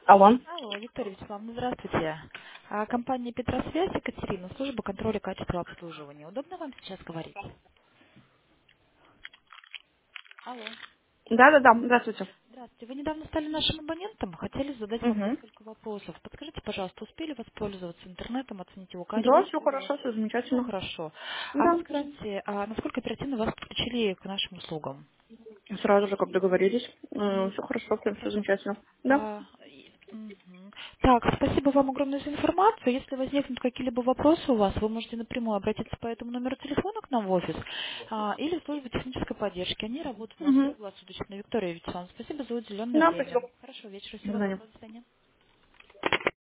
Алло. Алло, Виктория Вячеславовна, здравствуйте. Компания Петросвязь, Екатерина, служба контроля качества обслуживания. Удобно вам сейчас говорить? Алло. Да-да-да, здравствуйте. Здравствуйте. Вы недавно стали нашим абонентом, хотели задать вам Угу. несколько вопросов. Подскажите, пожалуйста, успели воспользоваться интернетом, оценить его Да, качество все услуги? хорошо, все Все замечательно. хорошо. А Да, да. подскажите, насколько оперативно вас подключили к нашим услугам? Сразу же, как договорились. Мгм. Все хорошо, прям все Хорошо. замечательно. Да. Мгм. Так, спасибо вам огромное за информацию. Если возникнут какие-либо вопросы у вас, вы можете напрямую обратиться по этому номеру телефона к нам в офис или в службу технической поддержки. Они работают у нас Угу. круглосуточно. Виктория Вячеславовна, спасибо за уделенное Да, время. спасибо. Хорошего вечера, До всего свидания. доброго, до свидания.